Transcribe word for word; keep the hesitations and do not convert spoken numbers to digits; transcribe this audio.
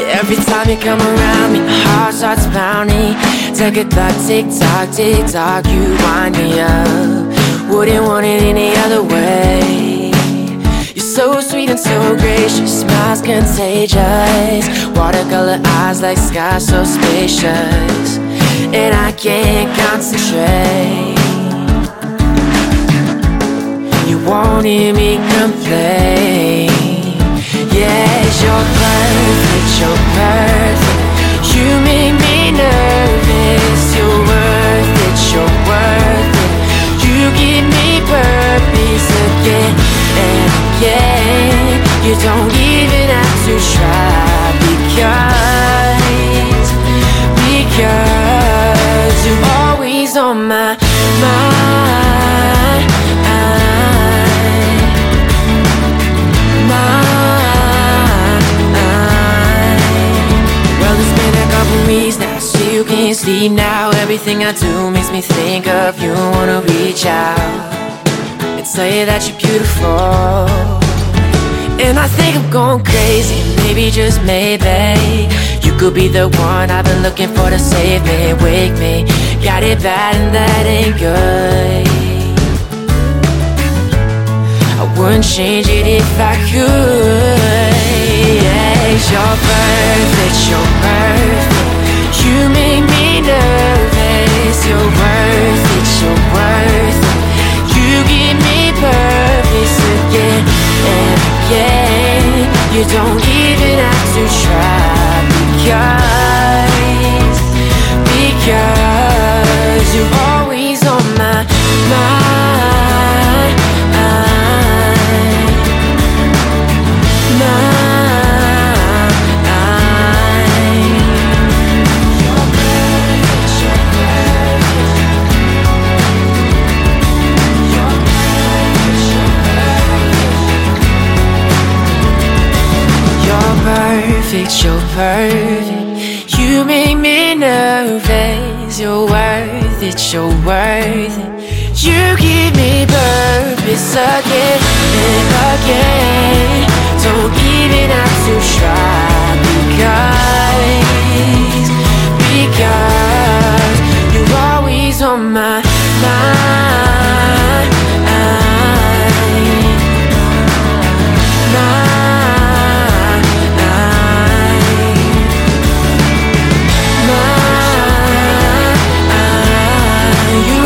Every time you come around me, my heart starts pounding. Take a clock, tick tock, tick tock, you wind me up. Wouldn't want it any other way. You're so sweet and so gracious, smile's contagious. Watercolor eyes like sky so spacious, and I can't concentrate. You won't hear me complain. Yes, you're perfect, you're perfect. You make me nervous. You're worth it, you're worth it. You give me purpose again and again. You don't even have to try, because, because you're always on my mind. Now, so you can't sleep now. Everything I do makes me think of you. Wanna reach out and tell you that you're beautiful. And I think I'm going crazy, maybe just maybe you could be the one I've been looking for to save me, wake me. Got it bad and that ain't good. I wouldn't change it if I could. Yes, you're perfect, you're perfect. You make me nervous. You're worth it, you're worth it. You give me purpose again and again. You don't even have to try, because, because you're always on my mind, mind. Perfect, you're perfect. You make me nervous. You're worth it, you're worth it. You give me purpose again and again. Don't even have to try, because, because you're always on my mind, mind. You